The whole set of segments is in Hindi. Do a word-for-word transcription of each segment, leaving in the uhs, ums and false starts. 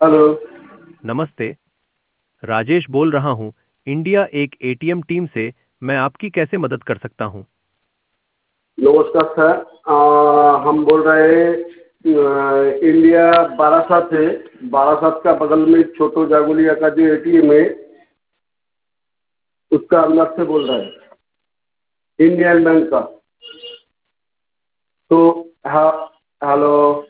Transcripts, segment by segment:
हेलो। नमस्ते। राजेश बोल रहा हूँ, इंडिया एक एटीएम टीम से। मैं आपकी कैसे मदद कर सकता हूँ? नमस्कार सर। अ, हम बोल रहे हैं अ, इंडिया बारासात से। बारासात का बगल में छोटो जागुलिया का जो एटीएम है उसका अंदर से बोल रहे हैं, इंडियन बैंक का। तो हाँ। हेलो।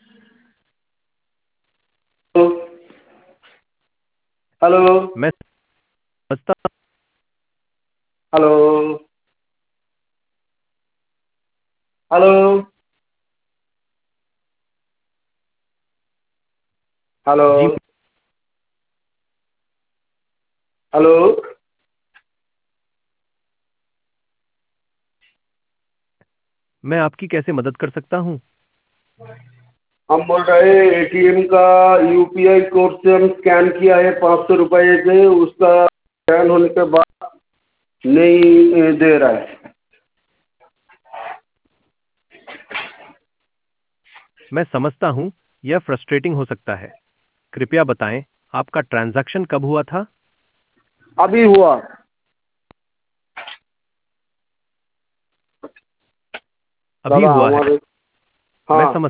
हेलो। मैं समझता हेलो। हेलो। हेलो। जी, हेलो। मैं आपकी कैसे मदद कर सकता हूँ? हम बोल रहे हैं एटीएम का यूपीआई कोड से हम स्कैन किया है पाँच सौ रुपये से। उसका स्कैन होने के बाद नहीं दे रहा है। मैं समझता हूँ, यह फ्रस्ट्रेटिंग हो सकता है। कृपया बताएं, आपका ट्रांजैक्शन कब हुआ था? अभी हुआ। अभी दादा हुआ है। हमारे। मैं हाँ। समझ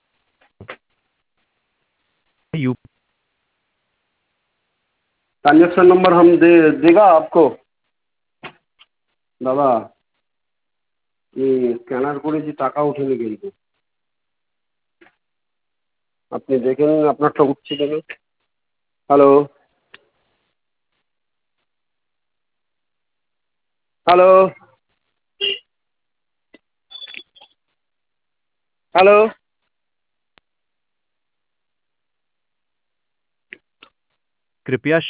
यू ट्रांजेक्शन नंबर हम दे देगा आपको। दादा ये স্ক্যানার করেছি টাকা উঠেনি কিন্তু আপনি দেখে নিন আপনারটা উঠছে কেন। হ্যালো। হ্যালো। হ্যালো। कृपया